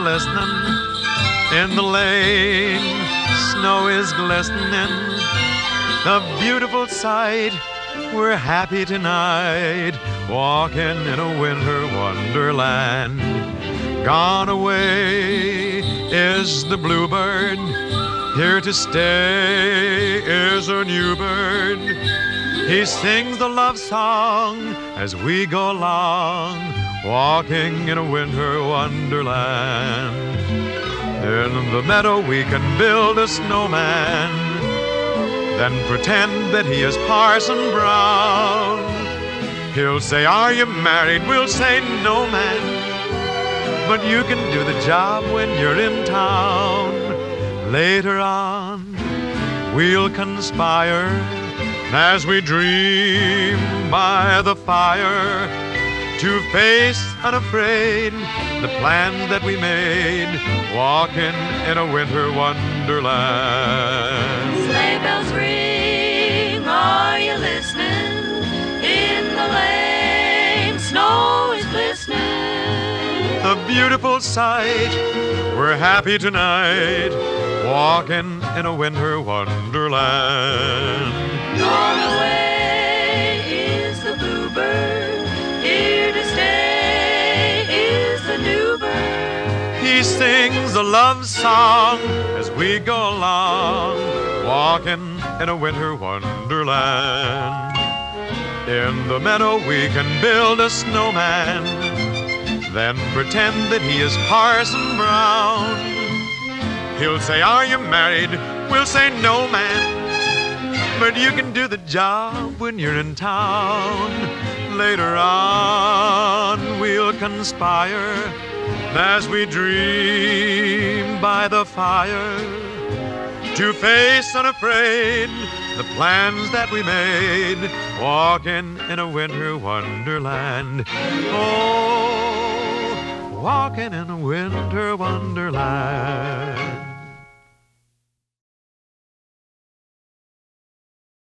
listening. In the lane, snow is glistening. A beautiful sight. We're happy tonight, walking in a winter wonderland. Gone away is the bluebird. Here to stay is a new bird. He sings the love song as we go along, walking in a winter wonderland. In the meadow we can build a snowman, then pretend that he is Parson Brown. He'll say, "Are you married?" We'll say, "No, man." But you can do the job when you're in town. Later on, we'll conspire as we dream by the fire to face unafraid the plans that we made, walking in a winter wonderland. Sleigh bells ring, are you listening? In the lane, snow is glistening. A beautiful sight, we're happy tonight, walking in a winter wonderland. Gone away is the bluebird, here to stay is the new bird. He sings a love song as we go along, walking in a winter wonderland. In the meadow we can build a snowman, then pretend that he is Parson Brown. He'll say, "Are you married?" We'll say, "No, man." But you can do the job when you're in town. Later on we'll conspire as we dream by the fire to face unafraid the plans that we made, walking in a winter wonderland. Oh, walking in a winter wonderland.